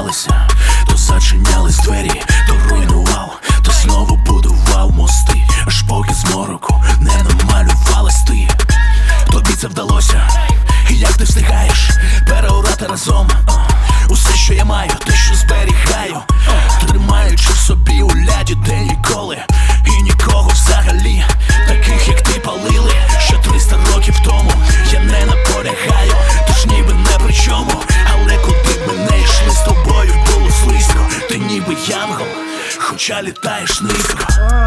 закривалися, то зачинялись двері, то руйнував, то знову будував мости, аж поки з мороку не намалювалась ти. Тобі це вдалося, і як ти встигаєш переорати разом усе, що я маю, те, що зберігаю, тримаючи в собі у ляді, де ніколи і нікого взагалі таких, як ти, палили ще 300 років тому. Я не наполягаю, тож ніби не при чому, але куди б ми не йшли, з тобою було слизько. Ти ніби янгол, хоча літаєш низько.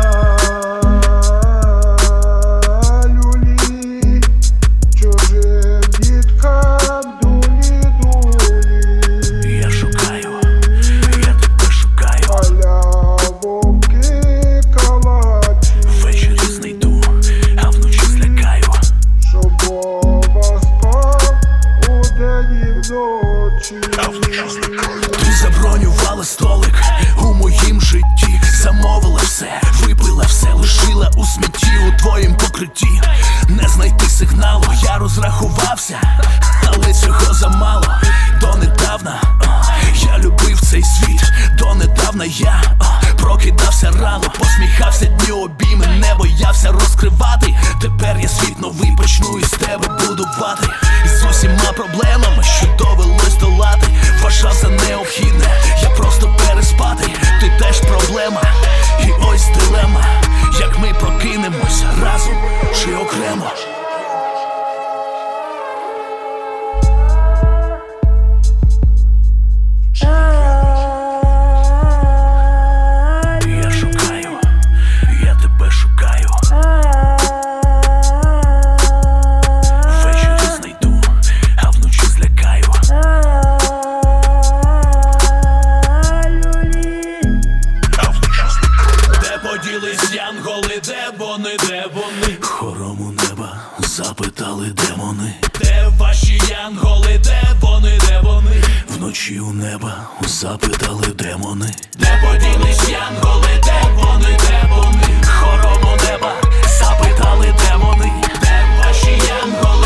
Ти забронювала столик у моїм житті, замовила все, випила все, лишила у смітті, у твоїм покритті. Не знайти сигналу, я розрахувався, але цього замало. Донедавна я любив цей світ, донедавна я прокидався рано, посміхався дню обійми, не боявся розкривати. Тепер я світ новий почну із тебе будувати, і з усіма проблемами, що довелось долати, вважав за необхідне я просто переспати. Ти теж проблема, і ось дилема, як ми прокинемось разом чи окремо. Я шукаю, я тебе шукаю. Ввечері знайду, а вночі злякаю. Де поділись янголи, де вони, де вони? Хором у неба запитали демони. Де ваші янголи, де вони, де вони? Вночі у неба запитали демони. Де поділись янголи, де вони, де вони? Хором у неба запитали демони. Де ваші янголи?